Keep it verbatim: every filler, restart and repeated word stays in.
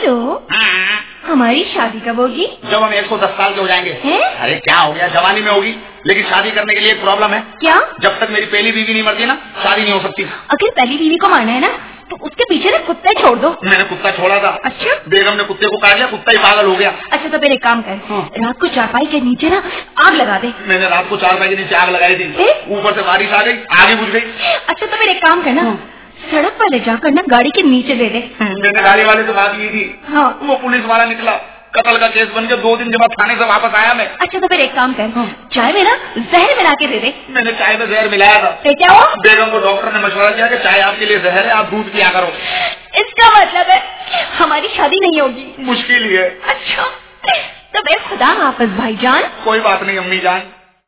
बोलो। हाँ। हमारी शादी कब होगी? जब हम एक सौ दस साल के हो जाएंगे। है? अरे क्या हो गया, जवानी में होगी, लेकिन शादी करने के लिए एक प्रॉब्लम है। क्या? जब तक मेरी पहली बीवी नहीं मरती ना, शादी नहीं हो सकती। अगर पहली बीवी को मारना है ना, तो उसके पीछे ना कुत्ता छोड़ दो। मैंने कुत्ता छोड़ा था। अच्छा? बेगम ने कुत्ते को काट लिया, कुत्ता ही पागल हो गया। अच्छा तो फिर एक काम कर, हाँ। रात को चारपाई के नीचे ना आग लगा दे। मैंने रात को चारपाई के नीचे आग लगाई थी, ऊपर से बारिश आ गई, आगे बुझ गई। अच्छा तो फिर एक काम करना, हाँ। सड़क पर ले जाकर ना गाड़ी के नीचे दे दे। मैंने गाड़ी वाले से बात की थी। हाँ। वो पुलिस वाला निकला, कत्ल का केस बन के दो दिन के बाद थाने से वापस आया मैं। अच्छा तो फिर एक काम कर, हाँ। चाय में ना जहर मिला के दे दे। मैंने चाय में जहर मिलाया था। तो क्या हुआ? बेगम को डॉक्टर ने मशवरा दिया कि चाय आपके लिए जहर है, आप दूध पिया करो। इसका मतलब है हमारी शादी नहीं होगी। मुश्किल ही है। अच्छा तो फिर खुदा हाफिज भाईजान। कोई बात नहीं अम्मी जान।